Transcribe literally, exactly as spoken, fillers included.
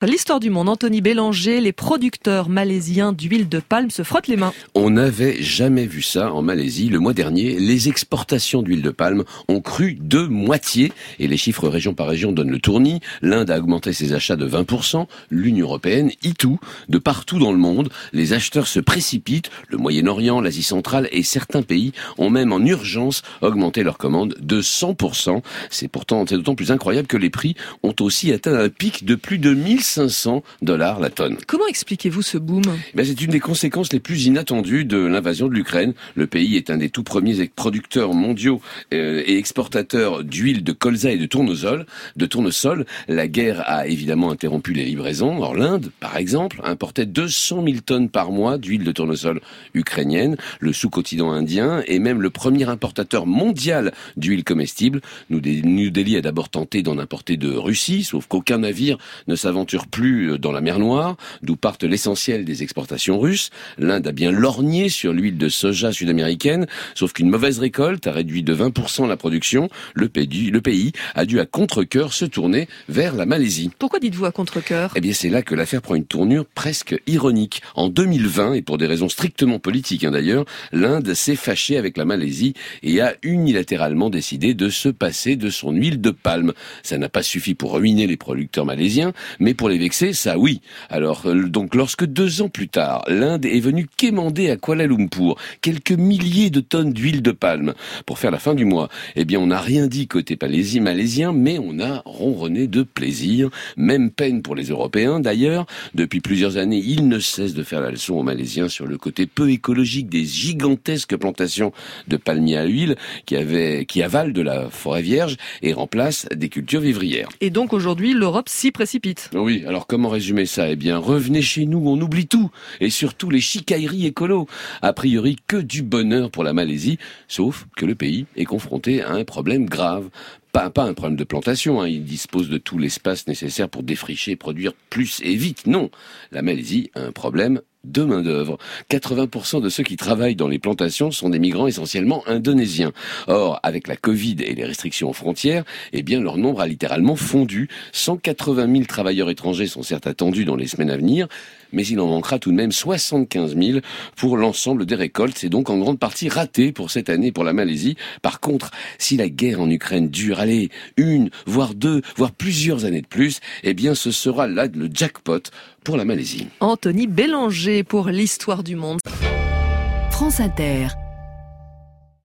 L'histoire du monde, Anthony Bélanger, les producteurs malaisiens d'huile de palme se frottent les mains. On n'avait jamais vu ça en Malaisie. Le mois dernier, les exportations d'huile de palme ont cru de moitié et les chiffres région par région donnent le tournis. L'Inde a augmenté ses achats de vingt pour cent, l'Union européenne y tout. De partout dans le monde, les acheteurs se précipitent. Le Moyen-Orient, l'Asie centrale et certains pays ont même en urgence augmenté leurs commandes de cent pour cent. C'est pourtant c'est d'autant plus incroyable que les prix ont aussi atteint un pic de plus de mille cinq cents dollars la tonne. Comment expliquez-vous ce boom ? Ben, c'est une des conséquences les plus inattendues de l'invasion de l'Ukraine. Le pays est un des tout premiers producteurs mondiaux euh, et exportateurs d'huile de colza et de tournesol. De tournesol, la guerre a évidemment interrompu les livraisons. Or, l'Inde, par exemple, importait deux cent mille tonnes par mois d'huile de tournesol ukrainienne. Le sous-continent indien est même le premier importateur mondial d'huile comestible. New Delhi a d'abord tenté d'en importer de Russie, sauf qu'aucun navire ne s'aventure plus dans la mer Noire, d'où partent l'essentiel des exportations russes. L'Inde a bien lorgné sur l'huile de soja sud-américaine, sauf qu'une mauvaise récolte a réduit de vingt pour cent la production. Le pays, le pays a dû à contre-cœur se tourner vers la Malaisie. Pourquoi dites-vous à contre-cœur ? Eh bien, c'est là que l'affaire prend une tournure presque ironique. En deux mille vingt, et pour des raisons strictement politiques hein, d'ailleurs, l'Inde s'est fâchée avec la Malaisie et a unilatéralement décidé de se passer de son huile de palme. Ça n'a pas suffi pour ruiner les producteurs malaisiens, mais pour les vexer, ça oui. Alors, donc, lorsque deux ans plus tard, l'Inde est venue quémander à Kuala Lumpur quelques milliers de tonnes d'huile de palme pour faire la fin du mois, eh bien, on n'a rien dit côté malaisien, mais on a ronronné de plaisir. Même peine pour les Européens, d'ailleurs. Depuis plusieurs années, ils ne cessent de faire la leçon aux Malaisiens sur le côté peu écologique des gigantesques plantations de palmiers à huile qui, avaient, qui avalent de la forêt vierge et remplacent des cultures vivrières. Et donc, aujourd'hui, l'Europe s'y précipite. Oui, alors comment résumer ça ? Eh bien, revenez chez nous, on oublie tout. Et surtout les chicailleries écolos. A priori, que du bonheur pour la Malaisie, sauf que le pays est confronté à un problème grave. Pas, pas un problème de plantation, hein. Il dispose de tout l'espace nécessaire pour défricher, produire plus et vite. Non, la Malaisie a un problème de main-d'œuvre. quatre-vingts pour cent de ceux qui travaillent dans les plantations sont des migrants essentiellement indonésiens. Or, avec la Covid et les restrictions aux frontières, eh bien, leur nombre a littéralement fondu. cent quatre-vingt mille travailleurs étrangers sont certes attendus dans les semaines à venir, mais il en manquera tout de même soixante-quinze mille pour l'ensemble des récoltes. C'est donc en grande partie raté pour cette année pour la Malaisie. Par contre, si la guerre en Ukraine dure, allez, une, voire deux, voire plusieurs années de plus, eh bien, ce sera là le jackpot pour la Malaisie. Anthony Bélanger pour l'histoire du monde. France Inter.